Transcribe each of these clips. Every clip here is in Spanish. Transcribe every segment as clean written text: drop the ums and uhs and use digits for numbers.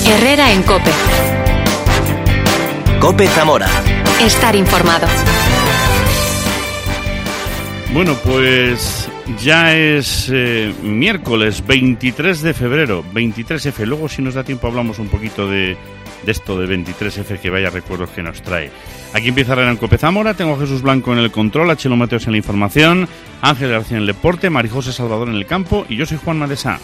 Herrera en COPE. COPE Zamora. Estar informado. Bueno, pues ya es miércoles 23 de febrero, 23F. Luego, si nos da tiempo, hablamos un poquito de esto de 23F, que vaya recuerdos que nos trae. Aquí empieza Herrera en COPE Zamora. Tengo a Jesús Blanco en el control, a Chelo Mateos en la información, Ángel García en el deporte, Marijose Salvador en el campo y yo soy Juan Madesá.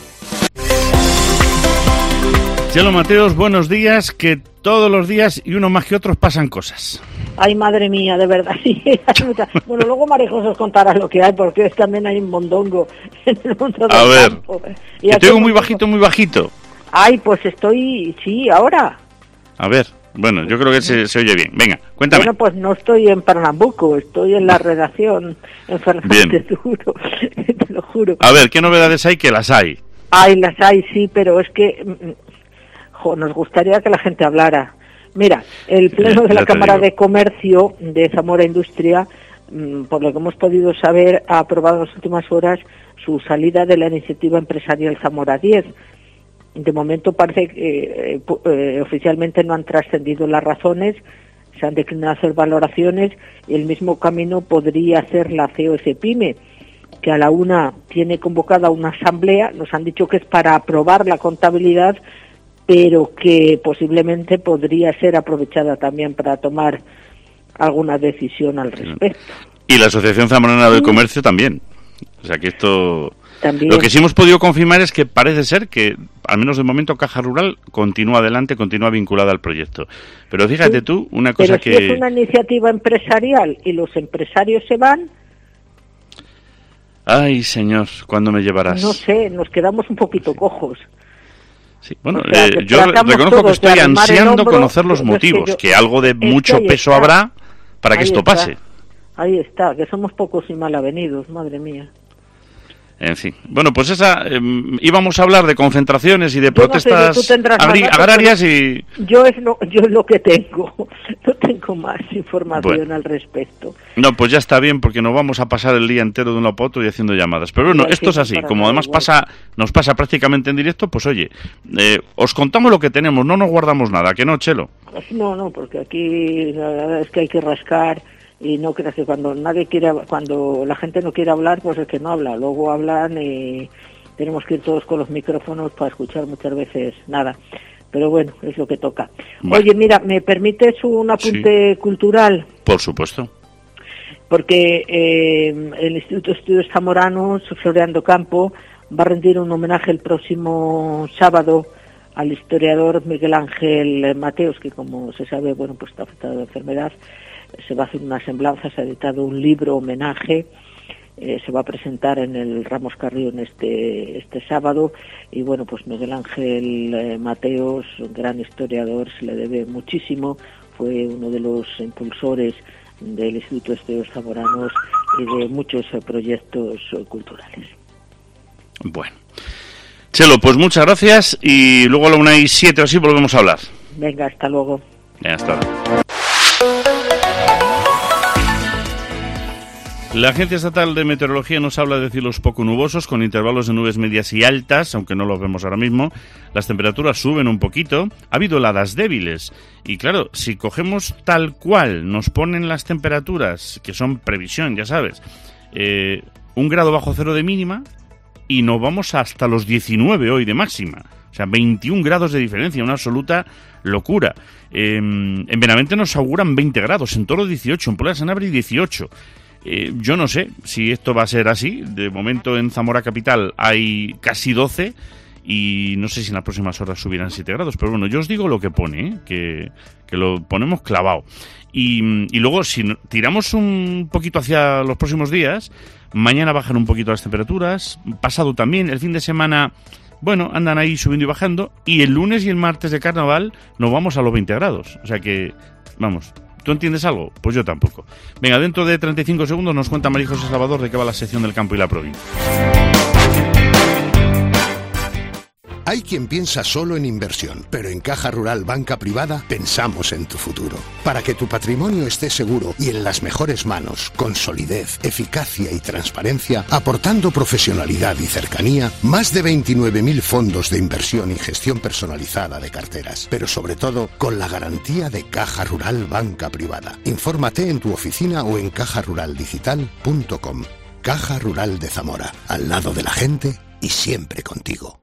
Chelo Mateos, buenos días, que todos los días y uno más que otros pasan cosas. Ay, madre mía, de verdad, sí. Bueno, luego Marijose os contará lo que hay, porque también hay un mondongo en el mundo del campo. Que te oigo muy bajito, muy bajito. Ay, pues estoy, sí, ahora. A ver, bueno, yo creo que se oye bien. Venga, cuéntame. Bueno, pues no estoy en Pernambuco, estoy en la redacción, en Fernández Duro, te lo juro. A ver, ¿qué novedades hay? Que las hay. Ay, las hay, sí, pero es que nos gustaría que la gente hablara. Mira, el Pleno de la Cámara de Comercio de Zamora Industria, por lo que hemos podido saber, ha aprobado en las últimas horas su salida de la iniciativa empresarial Zamora 10. De momento parece que oficialmente no han trascendido las razones, se han declinado hacer valoraciones, y el mismo camino podría hacer la COECPYME, que a la una tiene convocada una asamblea. Nos han dicho que es para aprobar la contabilidad, pero que posiblemente podría ser aprovechada también para tomar alguna decisión al respecto. Y la Asociación Zamorana del Comercio también. O sea que esto... También. Lo que sí hemos podido confirmar es que parece ser que, al menos de momento, Caja Rural continúa adelante, continúa vinculada al proyecto. Pero fíjate sí, tú, una cosa pero si es una iniciativa empresarial y los empresarios se van... Ay, señor, ¿cuándo me llevarás? No sé, nos quedamos un poquito cojos. Sí, bueno, o sea, yo reconozco que estoy ansiando conocer los motivos, que algo de mucho peso habrá para que esto pase. Ahí está, que somos pocos y mal avenidos, madre mía. En fin, bueno, pues íbamos a hablar de concentraciones y de protestas agrarias y... Yo es lo que tengo, no tengo más información al respecto. No, pues ya está bien, porque nos vamos a pasar el día entero de un lado para otro y haciendo llamadas. Pero bueno, esto es así, como además nos pasa prácticamente en directo, pues oye, os contamos lo que tenemos, no nos guardamos nada, ¿que no, Chelo? No, porque aquí la verdad es que hay que rascar. Y no creas que cuando la gente no quiere hablar, pues es que no habla. Luego hablan y tenemos que ir todos con los micrófonos para escuchar muchas veces nada. Pero bueno, es lo que toca. Bueno. Oye, mira, ¿me permites un apunte cultural? Por supuesto. Porque el Instituto de Estudios Zamoranos, Floreando Campo, va a rendir un homenaje el próximo sábado al historiador Miguel Ángel Mateos, que como se sabe, bueno, pues está afectado de enfermedad. Se va a hacer una semblanza, se ha editado un libro homenaje, se va a presentar en el Ramos Carrión este sábado, y bueno, pues Miguel Ángel Mateos, un gran historiador, se le debe muchísimo, fue uno de los impulsores del Instituto de Estudios Zamoranos y de muchos proyectos culturales. Bueno, Chelo, pues muchas gracias, y luego a la 1:07 o así volvemos a hablar. Venga, hasta luego. Hasta luego. La Agencia Estatal de Meteorología nos habla de cielos poco nubosos, con intervalos de nubes medias y altas, aunque no los vemos ahora mismo. Las temperaturas suben un poquito. Ha habido heladas débiles. Y claro, si cogemos tal cual nos ponen las temperaturas, que son previsión, ya sabes, 1 grado bajo cero de mínima, y nos vamos hasta los 19 hoy de máxima. O sea, 21 grados de diferencia, una absoluta locura. En Benavente nos auguran 20 grados, en Toro 18, en Puebla de Sanabria 18. Yo no sé si esto va a ser así. De momento en Zamora Capital hay casi 12 y no sé si en las próximas horas subirán 7 grados. Pero bueno, yo os digo lo que pone, que lo ponemos clavado. Y luego, si tiramos un poquito hacia los próximos días, mañana bajan un poquito las temperaturas, pasado también, el fin de semana, bueno, andan ahí subiendo y bajando, y el lunes y el martes de carnaval nos vamos a los 20 grados. O sea que, vamos... ¿Tú entiendes algo? Pues yo tampoco. Venga, dentro de 35 segundos nos cuenta Marijose Salvador de qué va la sección del campo y la provincia. Hay quien piensa solo en inversión, pero en Caja Rural Banca Privada pensamos en tu futuro. Para que tu patrimonio esté seguro y en las mejores manos, con solidez, eficacia y transparencia, aportando profesionalidad y cercanía, más de 29.000 fondos de inversión y gestión personalizada de carteras, pero sobre todo con la garantía de Caja Rural Banca Privada. Infórmate en tu oficina o en cajaruraldigital.com. Caja Rural de Zamora, al lado de la gente y siempre contigo.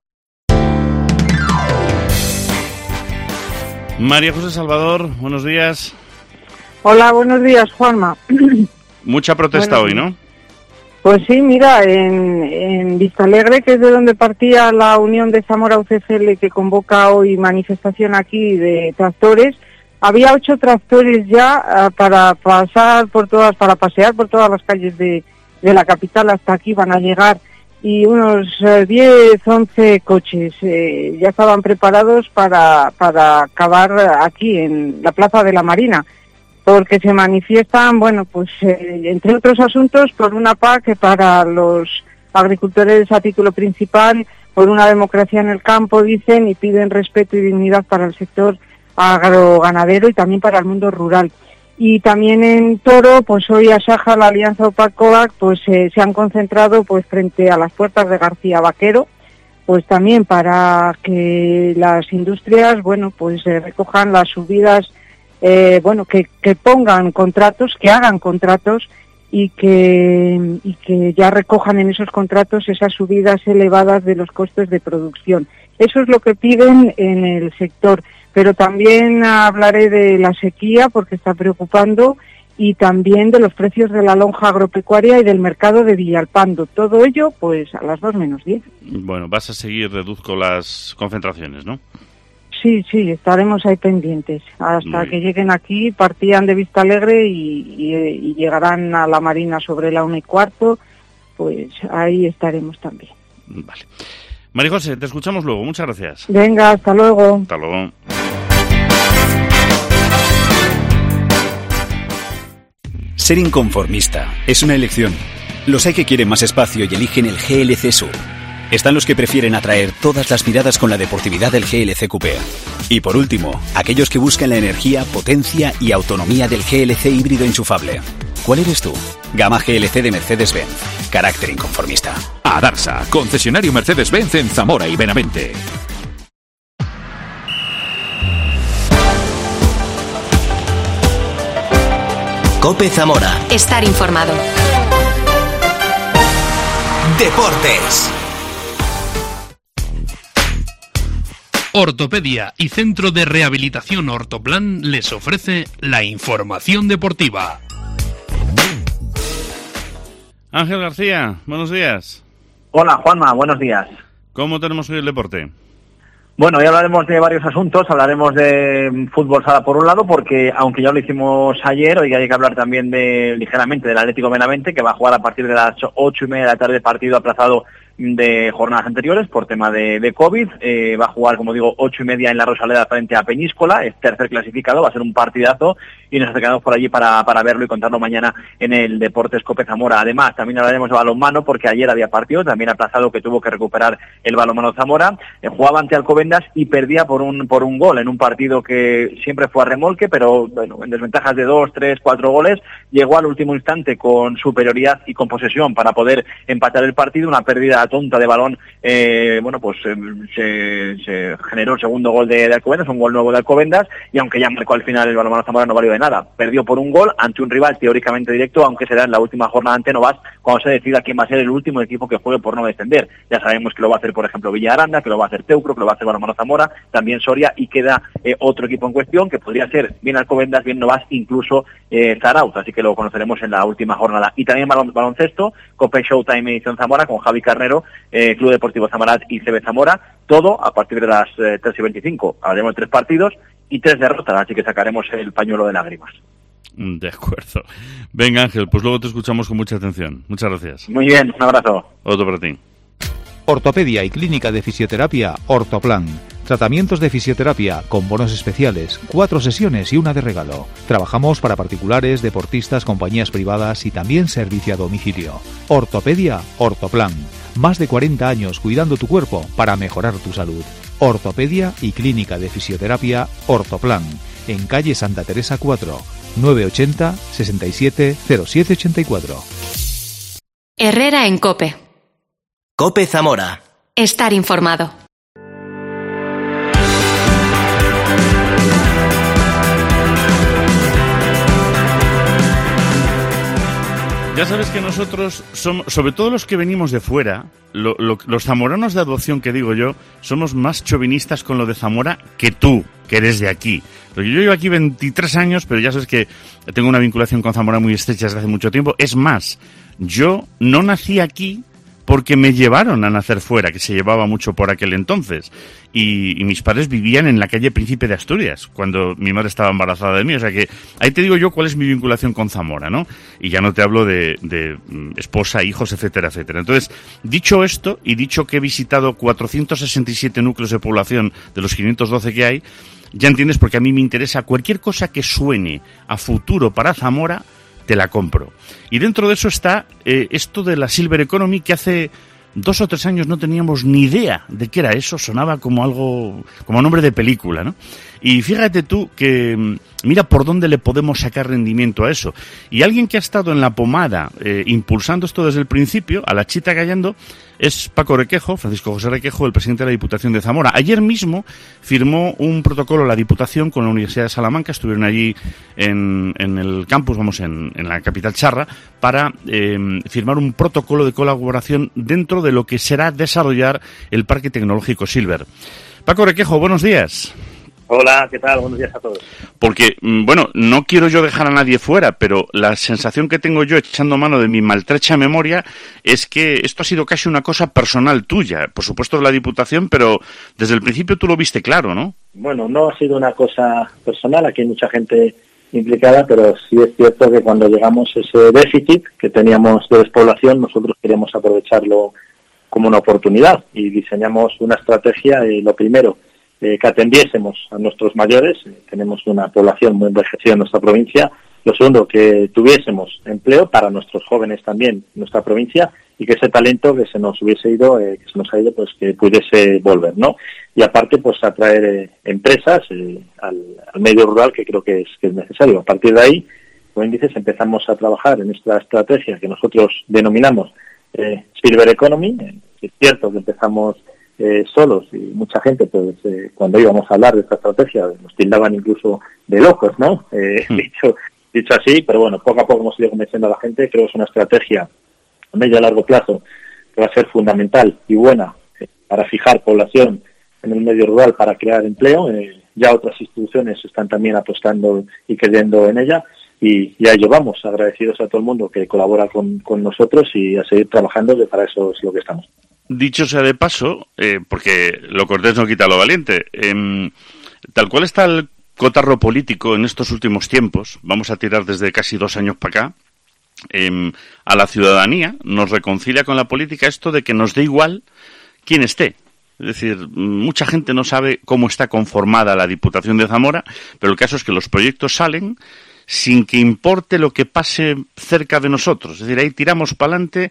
María José Salvador, buenos días. Hola, buenos días, Juanma. Mucha protesta hoy, ¿no? Pues sí, mira, en Vistalegre, que es de donde partía la Unión de Zamora UCCL, que convoca hoy manifestación aquí de tractores, había 8 tractores ya para pasear por todas las calles de la capital hasta aquí. Van a llegar y unos 10, 11 coches ya estaban preparados para acabar aquí en la Plaza de la Marina, porque se manifiestan, bueno, pues entre otros asuntos, por una PAC para los agricultores a título principal, por una democracia en el campo, dicen, y piden respeto y dignidad para el sector agroganadero y también para el mundo rural. Y también en Toro, pues hoy Asaja, la Alianza OPAC-COAC, pues se han concentrado pues frente a las puertas de García Vaquero, pues también para que las industrias, bueno, pues recojan las subidas, que pongan contratos, que hagan contratos y que ya recojan en esos contratos esas subidas elevadas de los costes de producción. Eso es lo que piden en el sector. Pero también hablaré de la sequía, porque está preocupando, y también de los precios de la lonja agropecuaria y del mercado de Villalpando. Todo ello, pues, a las 2:10. Bueno, vas a seguir, deduzco, las concentraciones, ¿no? Sí, estaremos ahí pendientes. Hasta que lleguen aquí, partían de Vistalegre y llegarán a la Marina sobre la 1:15, pues ahí estaremos también. Vale. María José, te escuchamos luego. Muchas gracias. Venga, hasta luego. Hasta luego. Ser inconformista es una elección. Los hay que quieren más espacio y eligen el GLC Sub. Están los que prefieren atraer todas las miradas con la deportividad del GLC Coupé. Y por último, aquellos que buscan la energía, potencia y autonomía del GLC híbrido enchufable. ¿Cuál eres tú? Gama GLC de Mercedes-Benz. Carácter inconformista. Adarsa, concesionario Mercedes-Benz en Zamora y Benavente. COPE Zamora. Estar informado. Deportes. Ortopedia y Centro de Rehabilitación Ortoplan les ofrece la información deportiva. Ángel García, buenos días. Hola, Juanma, buenos días. ¿Cómo tenemos hoy el deporte? Bueno, hoy hablaremos de varios asuntos, hablaremos de fútbol sala por un lado, porque aunque ya lo hicimos ayer, hoy hay que hablar también ligeramente del Atlético Benavente, que va a jugar a partir de las 8:30 de la tarde, partido aplazado de jornadas anteriores por tema de COVID. Va a jugar, como digo, 8:30 en la Rosaleda frente a Peñíscola, es tercer clasificado, va a ser un partidazo y nos acercamos por allí para verlo y contarlo mañana en el Deportes COPE Zamora. Además, también hablaremos de balonmano, porque ayer había partido, también aplazado, que tuvo que recuperar el balonmano Zamora. Jugaba ante Alcobendas y perdía por un gol en un partido que siempre fue a remolque, pero bueno, en desventajas de 2, 3, 4 goles, llegó al último instante con superioridad y con posesión para poder empatar el partido. Una pérdida tonta de balón, se generó el segundo gol de Alcobendas, un gol nuevo de Alcobendas, y aunque ya marcó al final, el balonmano Zamora no valió de nada. Perdió por un gol ante un rival teóricamente directo, aunque será en la última jornada ante Novas, cuando se decida quién va a ser el último equipo que juegue por no descender. Ya sabemos que lo va a hacer, por ejemplo, Villaranda, que lo va a hacer Teucro, que lo va a hacer balonmano Zamora, también Soria, y queda otro equipo en cuestión, que podría ser bien Alcobendas, bien Novas, incluso Zarauz, así que lo conoceremos en la última jornada. Y también baloncesto, Cope Showtime edición Zamora, con Javi Carnero, Club Deportivo Zamarat y CB Zamora, todo a partir de las 3:25. Hablaremos de 3 partidos y 3 derrotas, así que sacaremos el pañuelo de lágrimas. De acuerdo. Venga, Ángel, pues luego te escuchamos con mucha atención. Muchas gracias. Muy bien, un abrazo. Otro para ti. Ortopedia y Clínica de Fisioterapia Ortoplan. Tratamientos de fisioterapia con bonos especiales, 4 sesiones y una de regalo. Trabajamos para particulares, deportistas, compañías privadas y también servicio a domicilio. Ortopedia Ortoplan. Más de 40 años cuidando tu cuerpo para mejorar tu salud. Ortopedia y Clínica de Fisioterapia Ortoplan. En calle Santa Teresa 4, 980 67 07 84. Herrera en COPE. COPE Zamora. Estar informado. Ya sabes que nosotros somos, sobre todo los que venimos de fuera, los zamoranos de adopción que digo yo, somos más chauvinistas con lo de Zamora que tú, que eres de aquí. Porque yo llevo aquí 23 años, pero ya sabes que tengo una vinculación con Zamora muy estrecha desde hace mucho tiempo. Es más, yo no nací aquí porque me llevaron a nacer fuera, que se llevaba mucho por aquel entonces. Y mis padres vivían en la calle Príncipe de Asturias, cuando mi madre estaba embarazada de mí. O sea que ahí te digo yo cuál es mi vinculación con Zamora, ¿no? Y ya no te hablo de esposa, hijos, etcétera, etcétera. Entonces, dicho esto, y dicho que he visitado 467 núcleos de población de los 512 que hay, ya entiendes porque a mí me interesa cualquier cosa que suene a futuro para Zamora, te la compro. Y dentro de eso está esto de la Silver Economy, que hace 2 o 3 años no teníamos ni idea de qué era eso, sonaba como algo, como nombre de película, ¿no? Y fíjate tú que mira por dónde le podemos sacar rendimiento a eso. Y alguien que ha estado en la pomada impulsando esto desde el principio, a la chita callando, es Paco Requejo, Francisco José Requejo, el presidente de la Diputación de Zamora. Ayer mismo firmó un protocolo la Diputación con la Universidad de Salamanca, estuvieron allí en el campus, en la capital charra, para firmar un protocolo de colaboración dentro de lo que será desarrollar el Parque Tecnológico Silver. Paco Requejo, buenos días. Hola, ¿qué tal? Buenos días a todos. Porque, bueno, no quiero yo dejar a nadie fuera, pero la sensación que tengo yo echando mano de mi maltrecha memoria es que esto ha sido casi una cosa personal tuya, por supuesto de la Diputación, pero desde el principio tú lo viste claro, ¿no? Bueno, no ha sido una cosa personal, aquí hay mucha gente implicada, pero sí es cierto que cuando llegamos a ese déficit que teníamos de despoblación, nosotros queríamos aprovecharlo como una oportunidad y diseñamos una estrategia, lo primero, que atendiésemos a nuestros mayores, tenemos una población muy envejecida en nuestra provincia. Lo segundo, que tuviésemos empleo para nuestros jóvenes también en nuestra provincia y que ese talento que se nos hubiese ido, pues que pudiese volver, ¿no? Y aparte, pues atraer empresas al medio rural, que creo que es necesario. A partir de ahí, como dices, empezamos a trabajar en esta estrategia que nosotros denominamos Silver Economy. Es cierto que empezamos solos y mucha gente, pues cuando íbamos a hablar de esta estrategia nos tildaban incluso de locos, ¿no? Dicho así, pero bueno, poco a poco hemos ido convenciendo a la gente. Creo que es una estrategia a medio y a largo plazo que va a ser fundamental y buena para fijar población en el medio rural, para crear empleo. Ya otras instituciones están también apostando y creyendo en ella y a ello vamos, agradecidos a todo el mundo que colabora con nosotros y a seguir trabajando, que para eso es lo que estamos. Dicho sea de paso, porque lo cortés no quita lo valiente, tal cual está el cotarro político en estos últimos tiempos, vamos a tirar desde casi 2 años para acá, a la ciudadanía nos reconcilia con la política esto de que nos dé igual quién esté. Es decir, mucha gente no sabe cómo está conformada la Diputación de Zamora, pero el caso es que los proyectos salen sin que importe lo que pase cerca de nosotros. Es decir, ahí tiramos para adelante,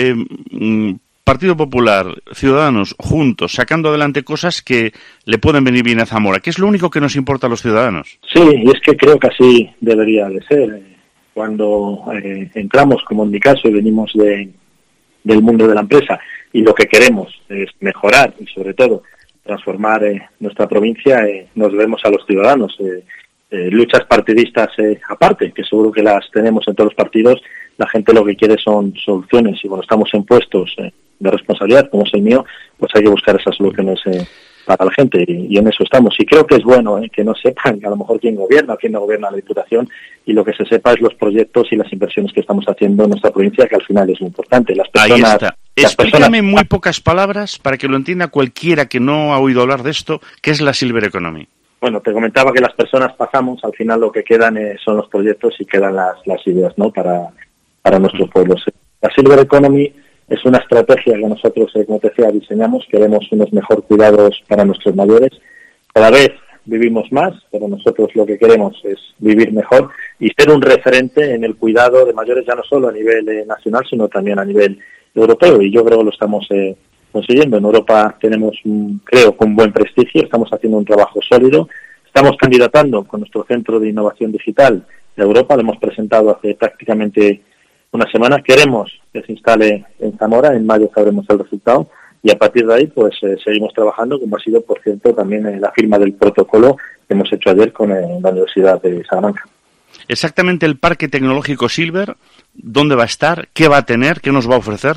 Partido Popular, Ciudadanos, juntos, sacando adelante cosas que le pueden venir bien a Zamora, que es lo único que nos importa a los ciudadanos. Sí, y es que creo que así debería de ser. Cuando entramos, como en mi caso, y venimos del mundo de la empresa, y lo que queremos es mejorar y, sobre todo, transformar nuestra provincia, nos debemos a los ciudadanos. Luchas partidistas aparte, que seguro que las tenemos en todos los partidos, la gente lo que quiere son soluciones, y cuando estamos en puestos de responsabilidad, como es el mío, pues hay que buscar esas soluciones para la gente, y en eso estamos. Y creo que es bueno que no sepan a lo mejor quién gobierna no gobierna la Diputación, y lo que se sepa es los proyectos y las inversiones que estamos haciendo en nuestra provincia, que al final es muy importante. Las personas, ahí está. Explícame en muy pocas palabras, para que lo entienda cualquiera que no ha oído hablar de esto, ¿qué es la Silver Economy? Bueno, te comentaba que las personas pasamos, al final lo que quedan son los proyectos y quedan las ideas, ¿no? Para nuestros pueblos. La Silver Economy es una estrategia que nosotros, como te decía, diseñamos. Queremos unos mejor cuidados para nuestros mayores. Cada vez vivimos más, pero nosotros lo que queremos es vivir mejor y ser un referente en el cuidado de mayores, ya no solo a nivel nacional, sino también a nivel europeo, y yo creo que lo estamos consiguiendo. En Europa tenemos, creo, con buen prestigio, estamos haciendo un trabajo sólido, estamos candidatando con nuestro Centro de Innovación Digital de Europa, lo hemos presentado hace prácticamente una semana, queremos que se instale en Zamora, en mayo sabremos el resultado, y a partir de ahí pues seguimos trabajando, como ha sido, por cierto, también la firma del protocolo que hemos hecho ayer con la Universidad de Salamanca. Exactamente el Parque Tecnológico Silver, ¿dónde va a estar? ¿Qué va a tener? ¿Qué nos va a ofrecer?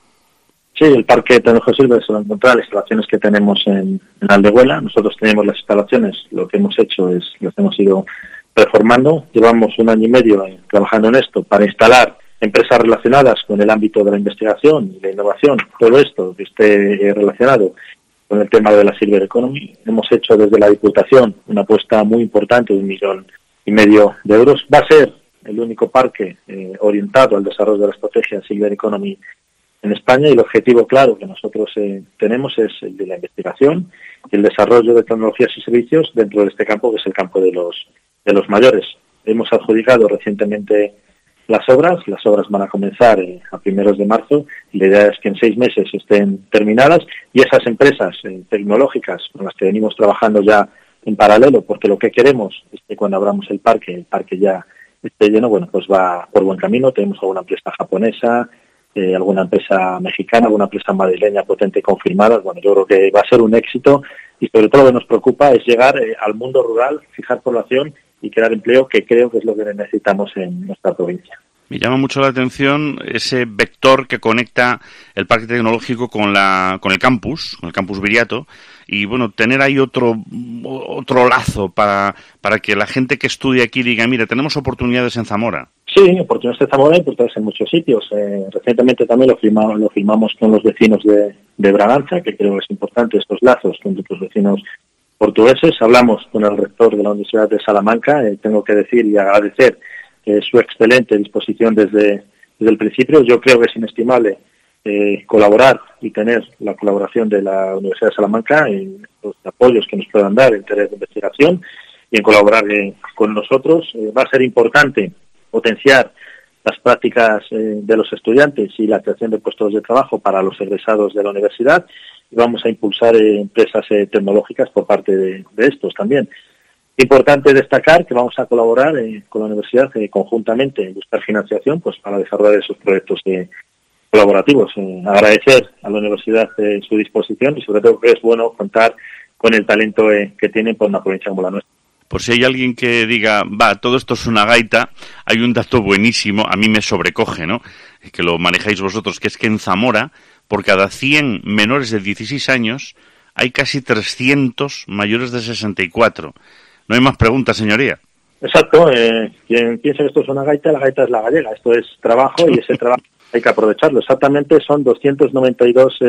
Sí, el Parque Tecnológico Silver se va a encontrar las instalaciones que tenemos en Aldehuela. Nosotros tenemos las instalaciones, lo que hemos hecho es, las hemos ido reformando. Llevamos 1 año y medio trabajando en esto para instalar empresas relacionadas con el ámbito de la investigación y la innovación, todo esto que esté relacionado con el tema de la Silver Economy. Hemos hecho desde la Diputación una apuesta muy importante de 1,5 millones de euros. Va a ser el único parque orientado al desarrollo de la estrategia Silver Economy en España, y el objetivo claro que nosotros tenemos es el de la investigación y el desarrollo de tecnologías y servicios dentro de este campo, que es el campo de los mayores. Hemos adjudicado recientemente las obras van a comenzar a primeros de marzo, y la idea es que en 6 meses estén terminadas, y esas empresas tecnológicas con las que venimos trabajando ya en paralelo, porque lo que queremos es que cuando abramos el parque ya esté lleno, bueno, pues va por buen camino. Tenemos alguna empresa japonesa, alguna empresa mexicana, alguna empresa madrileña potente confirmada. Bueno, yo creo que va a ser un éxito, y sobre todo lo que nos preocupa es llegar al mundo rural, fijar población y crear empleo, que creo que es lo que necesitamos en nuestra provincia. Me llama mucho la atención ese vector que conecta el parque tecnológico con el campus Viriato, y bueno, tener ahí otro lazo para que la gente que estudia aquí diga, mira, tenemos oportunidades en Zamora. Sí, oportunidades en Zamora y oportunidades en muchos sitios. Recientemente también lo firmamos con los vecinos de Braganza, que creo que es importante estos lazos con nuestros vecinos portugueses. Hablamos con el rector de la Universidad de Salamanca, tengo que decir y agradecer su excelente disposición desde el principio. Yo creo que es inestimable colaborar y tener la colaboración de la Universidad de Salamanca en los apoyos que nos puedan dar en tareas de investigación y en colaborar con nosotros. Va a ser importante potenciar las prácticas de los estudiantes y la creación de puestos de trabajo para los egresados de la universidad, y vamos a impulsar empresas tecnológicas por parte de estos también. Importante destacar que vamos a colaborar con la universidad conjuntamente en buscar financiación pues para desarrollar esos proyectos colaborativos. Agradecer a la universidad su disposición, y sobre todo que es bueno contar con el talento que tienen por una provincia como la nuestra. Por si hay alguien que diga, todo esto es una gaita, hay un dato buenísimo, a mí me sobrecoge, ¿no?, que lo manejáis vosotros, que es que en Zamora, por cada 100 menores de 16 años, hay casi 300 mayores de 64. No hay más preguntas, señoría. Exacto. Quien piensa que esto es una gaita, la gaita es la gallega. Esto es trabajo, y ese trabajo hay que aprovecharlo. Exactamente son 292,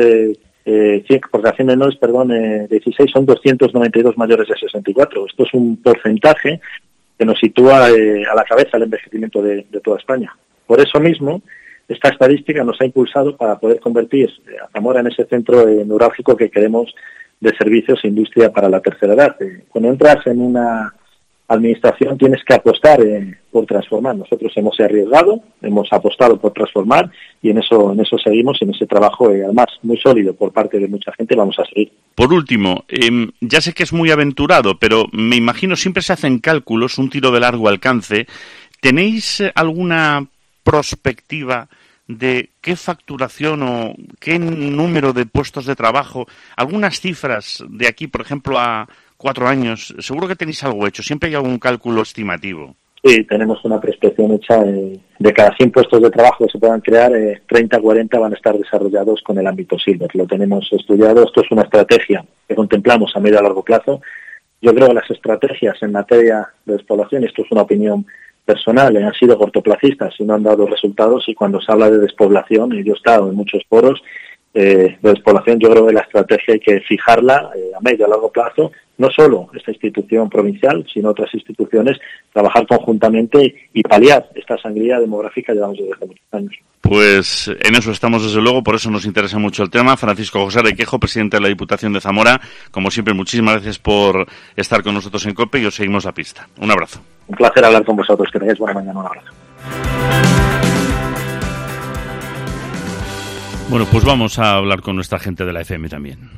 por cada 100 menores, 16, son 292 mayores de 64. Esto es un porcentaje que nos sitúa a la cabeza el envejecimiento de toda España. Por eso mismo, esta estadística nos ha impulsado para poder convertir a Zamora en ese centro neurálgico que queremos de servicios e industria para la tercera edad. Cuando entras en una administración tienes que apostar por transformar. Nosotros hemos arriesgado, hemos apostado por transformar, y en eso seguimos, y en ese trabajo, además muy sólido por parte de mucha gente, vamos a seguir. Por último, ya sé que es muy aventurado, pero me imagino siempre se hacen cálculos, un tiro de largo alcance. ¿Tenéis alguna perspectiva de qué facturación o qué número de puestos de trabajo, algunas cifras de aquí, por ejemplo, a 4 años? Seguro que tenéis algo hecho, siempre hay algún cálculo estimativo. Sí, tenemos una prospección hecha. De cada 100 puestos de trabajo que se puedan crear, 30-40 van a estar desarrollados con el ámbito Silver. Lo tenemos estudiado. Esto es una estrategia que contemplamos a medio y a largo plazo. Yo creo que las estrategias en materia de despoblación, esto es una opinión personal, han sido cortoplacistas y no han dado resultados, y cuando se habla de despoblación, y yo he estado en muchos foros de despoblación, yo creo que la estrategia hay que fijarla a medio y a largo plazo, no solo esta institución provincial, sino otras instituciones, trabajar conjuntamente y paliar esta sangría demográfica que llevamos desde hace muchos años. Pues en eso estamos, desde luego, por eso nos interesa mucho el tema. Francisco José Requejo, presidente de la Diputación de Zamora, como siempre, muchísimas gracias por estar con nosotros en COPE, y os seguimos la pista. Un abrazo. Un placer hablar con vosotros, que tengáis buena mañana. Un abrazo. Bueno, pues vamos a hablar con nuestra gente de la FM también.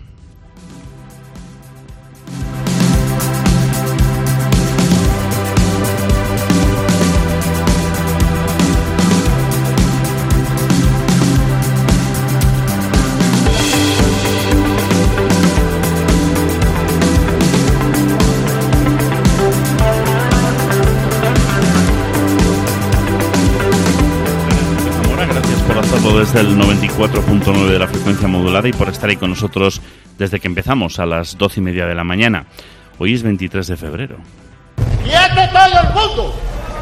Desde el 94.9 de la frecuencia modulada y por estar ahí con nosotros desde que empezamos a las 12:30 de la mañana. Hoy es 23 de febrero. ¡Quieto todo el mundo!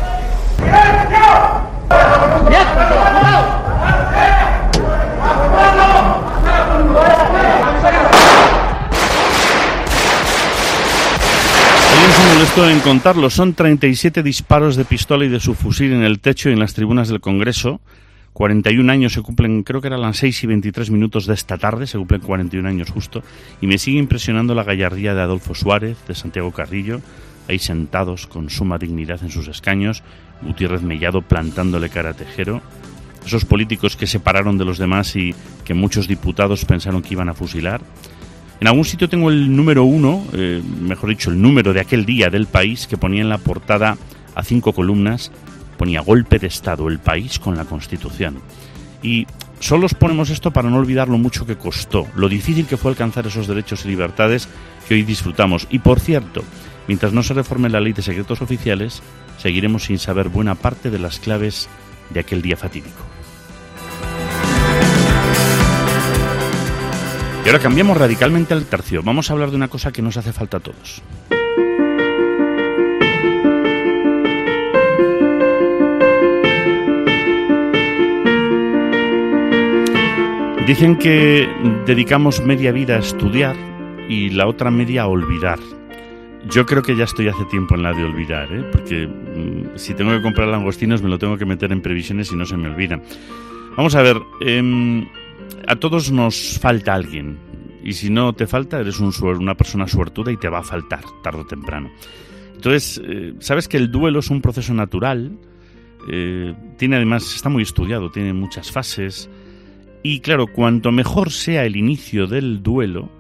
Alguien se molestó en contarlo. Son 37 disparos de pistola y de subfusil en el techo y en las tribunas del Congreso. 41 años se cumplen, creo que eran las 6:23 de esta tarde, se cumplen 41 años justo, y me sigue impresionando la gallardía de Adolfo Suárez, de Santiago Carrillo, ahí sentados con suma dignidad en sus escaños, Gutiérrez Mellado plantándole cara a Tejero, esos políticos que se pararon de los demás y que muchos diputados pensaron que iban a fusilar. En algún sitio tengo el número 1, mejor dicho, el número de aquel día del País, que ponía en la portada a 5 columnas, ponía golpe de Estado, el país con la Constitución. Y solo os ponemos esto para no olvidar lo mucho que costó, lo difícil que fue alcanzar esos derechos y libertades que hoy disfrutamos. Y por cierto, mientras no se reforme la ley de secretos oficiales, seguiremos sin saber buena parte de las claves de aquel día fatídico. Y ahora cambiamos radicalmente el tercio. Vamos a hablar de una cosa que nos hace falta a todos. Dicen que dedicamos media vida a estudiar y la otra media a olvidar. Yo creo que ya estoy hace tiempo en la de olvidar, porque si tengo que comprar langostinos me lo tengo que meter en previsiones y no se me olvidan. Vamos a ver, a todos nos falta alguien. Y si no te falta, eres una persona suertuda y te va a faltar tarde o temprano. Entonces, sabes que el duelo es un proceso natural. Tiene además, está muy estudiado, tiene muchas fases. Y claro, cuanto mejor sea el inicio del duelo,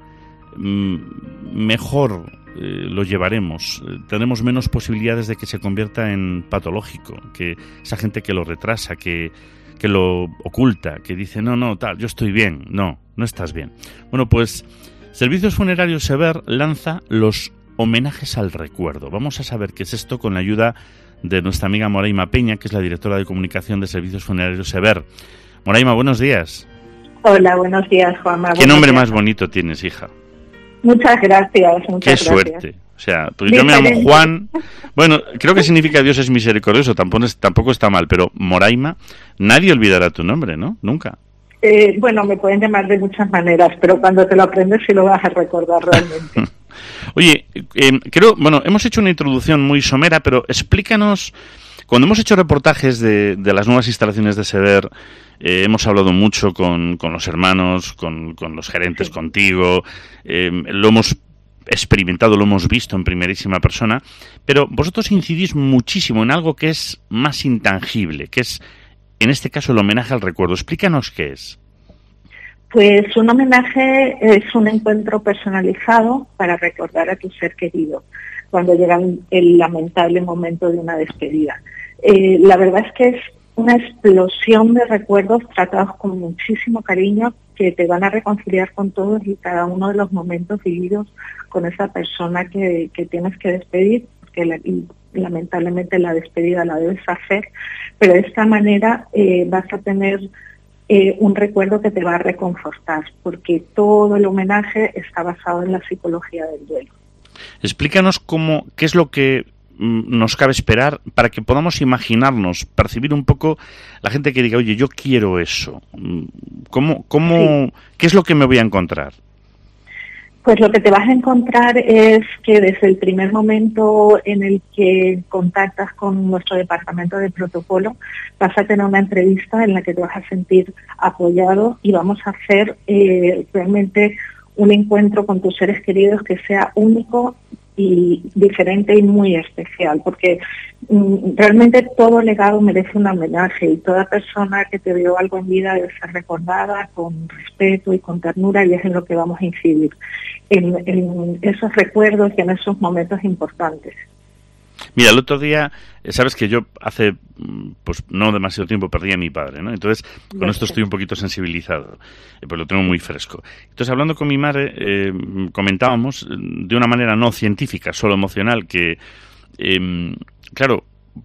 mejor lo llevaremos. Tendremos menos posibilidades de que se convierta en patológico, que esa gente que lo retrasa, que lo oculta, que dice, no, tal, yo estoy bien. No estás bien. Bueno, pues Servicios Funerarios Sever lanza los homenajes al recuerdo. Vamos a saber qué es esto con la ayuda de nuestra amiga Moraima Peña, que es la directora de comunicación de Servicios Funerarios Sever. Moraima, buenos días. Hola, buenos días, Juanma. ¿Qué nombre más bonito tienes, hija? Muchas gracias. Qué suerte. O sea, pues yo me llamo Juan. Bueno, creo que significa Dios es misericordioso, tampoco está mal, pero Moraima, nadie olvidará tu nombre, ¿no? Nunca. Bueno, me pueden llamar de muchas maneras, pero cuando te lo aprendes sí lo vas a recordar realmente. Oye, hemos hecho una introducción muy somera, pero explícanos, cuando hemos hecho reportajes de las nuevas instalaciones de Sever, hemos hablado mucho con los hermanos, con los gerentes, sí, contigo, lo hemos experimentado, lo hemos visto en primerísima persona, pero vosotros incidís muchísimo en algo que es más intangible, que es, en este caso, el homenaje al recuerdo. Explícanos qué es. Pues un homenaje es un encuentro personalizado para recordar a tu ser querido cuando llega el lamentable momento de una despedida. La verdad es que es una explosión de recuerdos tratados con muchísimo cariño que te van a reconciliar con todos y cada uno de los momentos vividos con esa persona que tienes que despedir, porque lamentablemente la despedida la debes hacer, pero de esta manera vas a tener un recuerdo que te va a reconfortar, porque todo el homenaje está basado en la psicología del duelo. Explícanos qué es lo que nos cabe esperar para que podamos imaginarnos, percibir un poco la gente que diga, oye, yo quiero eso. Sí. ¿Qué es lo que me voy a encontrar? Pues lo que te vas a encontrar es que desde el primer momento en el que contactas con nuestro departamento de protocolo, vas a tener una entrevista en la que te vas a sentir apoyado y vamos a hacer realmente un encuentro con tus seres queridos que sea único y diferente y muy especial, porque realmente todo legado merece un homenaje y toda persona que te dio algo en vida debe ser recordada con respeto y con ternura, y es en lo que vamos a incidir, en esos recuerdos y en esos momentos importantes. Mira, el otro día, sabes que yo hace pues no demasiado tiempo perdí a mi padre, ¿no? Entonces, con esto estoy un poquito sensibilizado, pues lo tengo muy fresco. Entonces, hablando con mi madre, comentábamos de una manera no científica, solo emocional, que, claro,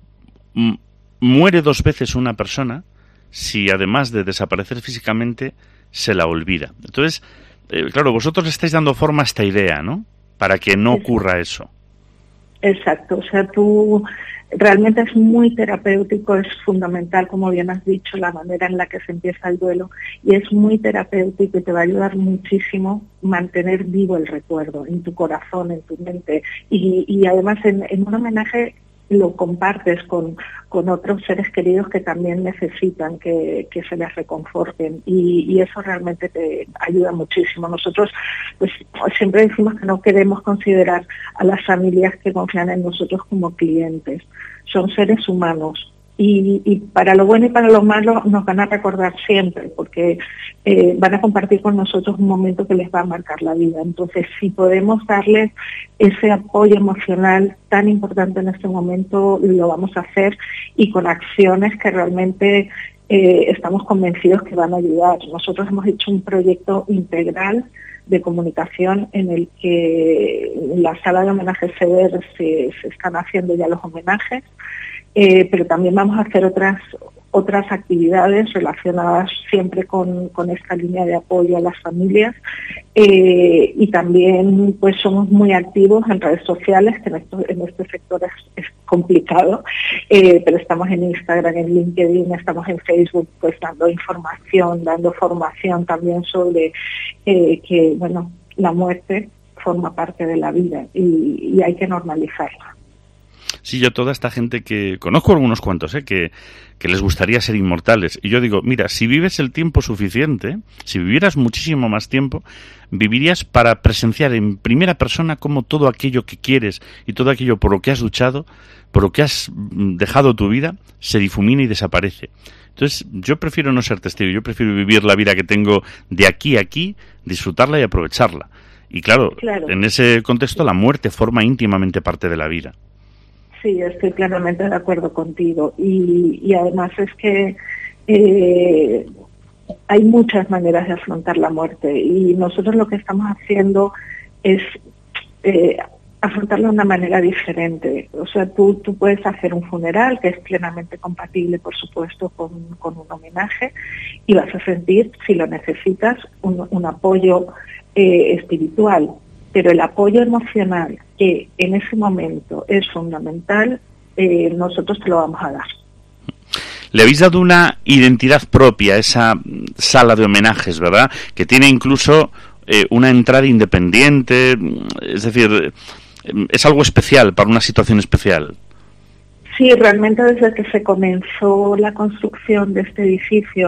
muere 2 veces una persona si además de desaparecer físicamente, se la olvida. Entonces, claro, vosotros le estáis dando forma a esta idea, ¿no? Para que no ocurra eso. Exacto, o sea, tú realmente es muy terapéutico, es fundamental, como bien has dicho, la manera en la que se empieza el duelo, y es muy terapéutico y te va a ayudar muchísimo mantener vivo el recuerdo en tu corazón, en tu mente, y además en un homenaje lo compartes con otros seres queridos que también necesitan que se les reconforten, y eso realmente te ayuda muchísimo. Nosotros pues siempre decimos que no queremos considerar a las familias que confían en nosotros como clientes, son seres humanos. Y para lo bueno y para lo malo nos van a recordar siempre, porque van a compartir con nosotros un momento que les va a marcar la vida. Entonces, si podemos darles ese apoyo emocional tan importante en este momento, lo vamos a hacer, y con acciones que realmente estamos convencidos que van a ayudar. Nosotros hemos hecho un proyecto integral de comunicación en el que en la sala de homenajes CEDER se están haciendo ya los homenajes, pero también vamos a hacer otras actividades relacionadas siempre con esta línea de apoyo a las familias, y también pues somos muy activos en redes sociales, que en este sector es complicado, pero estamos en Instagram, en LinkedIn, estamos en Facebook, pues dando información, dando formación también sobre que bueno, la muerte forma parte de la vida y hay que normalizarla. Sí, yo toda esta gente que... Conozco algunos cuantos, que les gustaría ser inmortales. Y yo digo, mira, si vives el tiempo suficiente, si vivieras muchísimo más tiempo, vivirías para presenciar en primera persona cómo todo aquello que quieres y todo aquello por lo que has luchado, por lo que has dejado tu vida, se difumina y desaparece. Entonces, yo prefiero no ser testigo, yo prefiero vivir la vida que tengo de aquí a aquí, disfrutarla y aprovecharla. Y claro, en ese contexto la muerte forma íntimamente parte de la vida. Sí, estoy plenamente de acuerdo contigo, y además es que hay muchas maneras de afrontar la muerte, y nosotros lo que estamos haciendo es afrontarla de una manera diferente. O sea, tú puedes hacer un funeral que es plenamente compatible, por supuesto, con un homenaje, y vas a sentir, si lo necesitas, un apoyo espiritual. Pero el apoyo emocional, que en ese momento es fundamental, nosotros te lo vamos a dar. Le habéis dado una identidad propia a esa sala de homenajes, ¿verdad? Que tiene incluso una entrada independiente, es decir, es algo especial, para una situación especial. Sí, realmente desde que se comenzó la construcción de este edificio,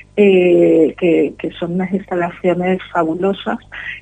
que son unas instalaciones fabulosas,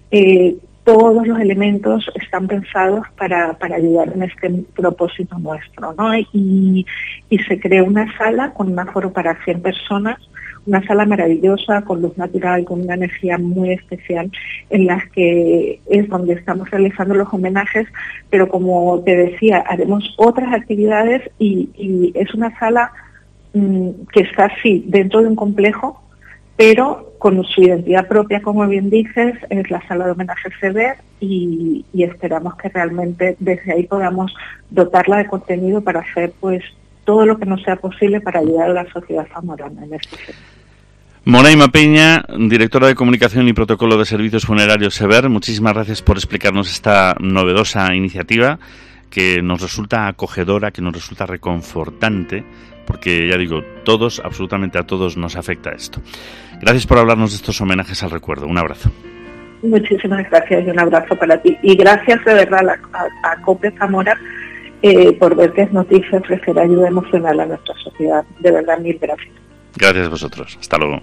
todos los elementos están pensados para ayudar en este propósito nuestro, ¿no? Y se creó una sala con un aforo para 100 personas, una sala maravillosa, con luz natural, con una energía muy especial, en las que es donde estamos realizando los homenajes, pero como te decía, haremos otras actividades, y es una sala que está así, dentro de un complejo, pero con su identidad propia, como bien dices, es la sala de homenajes CEDER, y esperamos que realmente desde ahí podamos dotarla de contenido para hacer pues todo lo que nos sea posible para ayudar a la sociedad zamorana en este sentido. Monaima Peña, directora de Comunicación y Protocolo de Servicios Funerarios CEDER, muchísimas gracias por explicarnos esta novedosa iniciativa que nos resulta acogedora, que nos resulta reconfortante, porque ya digo, todos, absolutamente a todos nos afecta esto. Gracias por hablarnos de estos homenajes al recuerdo. Un abrazo. Muchísimas gracias y un abrazo para ti. Y gracias de verdad a COPE Zamora por ver que es noticia ofrecer ayuda emocional a nuestra sociedad. De verdad, mil gracias. Gracias a vosotros. Hasta luego.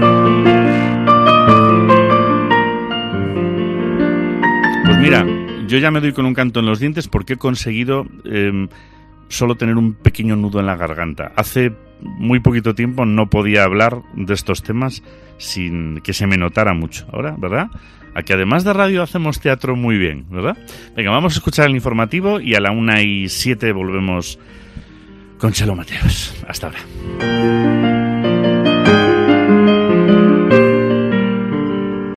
Pues mira, yo ya me doy con un canto en los dientes porque he conseguido solo tener un pequeño nudo en la garganta. Hace muy poquito tiempo no podía hablar de estos temas sin que se me notara mucho. Ahora, ¿verdad? Aquí además de radio hacemos teatro muy bien, ¿verdad? Venga, vamos a escuchar el informativo y a la 1:07 volvemos con Chelo Mateos. Hasta ahora.